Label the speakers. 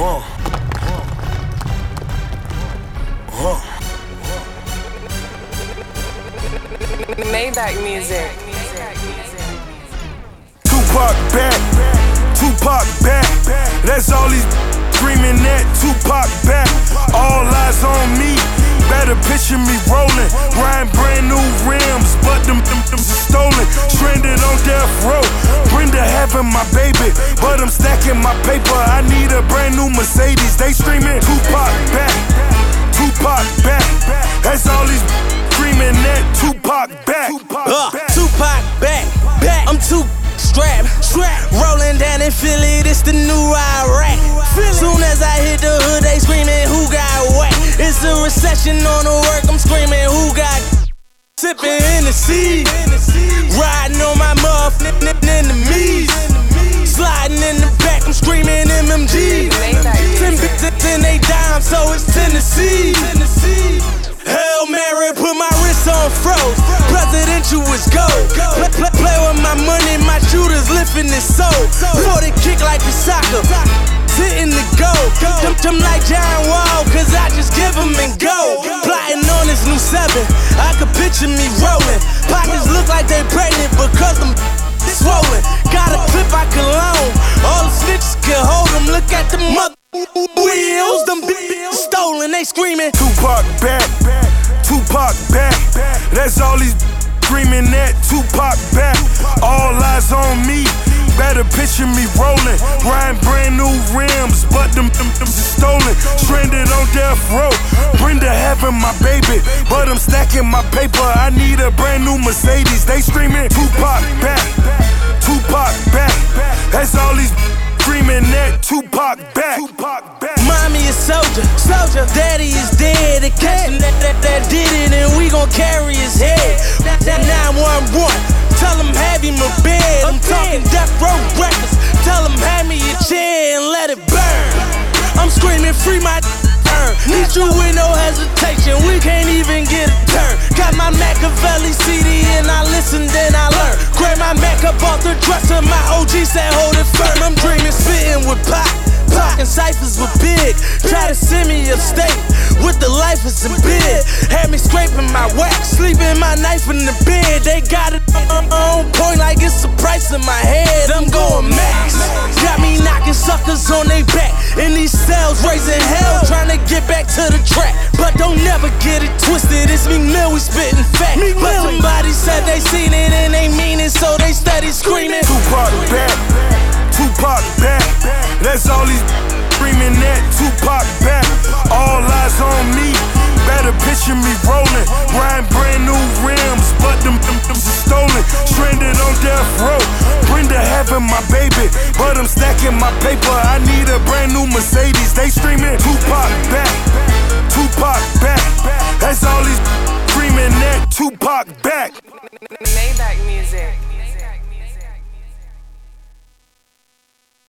Speaker 1: Maybach music.
Speaker 2: Tupac back, Tupac back. That's all he's screaming at. Tupac back, all eyes on me. Better picture me rolling, riding brand new rims, but them are stolen. Stranded on death row, Brenda having my baby, but I'm stacking my paper. I need a brand new Mercedes. They screaming Tupac back, Tupac back. That's all he's screaming at. Tupac back,
Speaker 3: Tupac back. I'm too strapped. Rolling down in Philly, this the new Iraq. Soon as I hit the hood, they screaming who got whacked. It's a recession on the work, I'm screaming who got sipping in the sea. Riding on my motherfucking enemies. Sliding in the back, I'm screaming MMG. 10 bitches in they dime, so it's Tennessee. Hail Mary, put my wrist on froze. Presidential is gold. Play with my money, my shooters lifting his soul. For the kick like a soccer, hitting the goal. Them like John Wall, cause I just give them and go. Plotting on this new 7, I could picture me rolling. Pockets look like they pregnant because I'm swollen. Got a clip I can loan, all the snitches can hold them. Look at the mother wheels, them bitches stolen, they screaming
Speaker 2: Tupac back, Tupac back. That's all he's screaming at. Tupac back, all eyes on me. Better picture me rolling, riding brand new rims, but them are stolen. Stranded on death row, Brenda having my baby, but I'm stacking my paper. I need a brand new Mercedes. They screaming Tupac back, Tupac back. That's all he's screaming at. Tupac back.
Speaker 3: Mommy is soldier. Daddy is dead. The captain that did it, and we gon' carry his head. That 911. Tell him have him a bed. I'm talking death row records. Tell him hand me a chair and let it burn. I'm screaming free my earn. Need you with no hesitation. We can't even get a turn. Got my Machiavelli CD and I listen, then I learn. Grab my Mac up off the dresser. My OG said hold it firm. I'm dreaming spitting with Pac and ciphers were big. Try to send me upstate with the lifers and bid. Had me scraping my wax, sleeping my knife in the bed. They got it on point like it's a price in my head. I'm going max. Got me knocking suckers on they back in these cells, raising hell, trying to get back to the track. But don't never get it twisted. It's Meek Mill, we spitting fat. But somebody said they seen it and they mean it, so they steady screaming
Speaker 2: Tupac back, Tupac back. That's all he's screaming at. Tupac back, all eyes on me. Better picture me rolling, riding brand new rims, but them are stolen. Stranded on death row, Brenda having my baby, but I'm stacking my paper. I need a brand new Mercedes. They screaming Tupac back, Tupac back. That's all he's screaming at. Tupac back.
Speaker 1: Maybach music.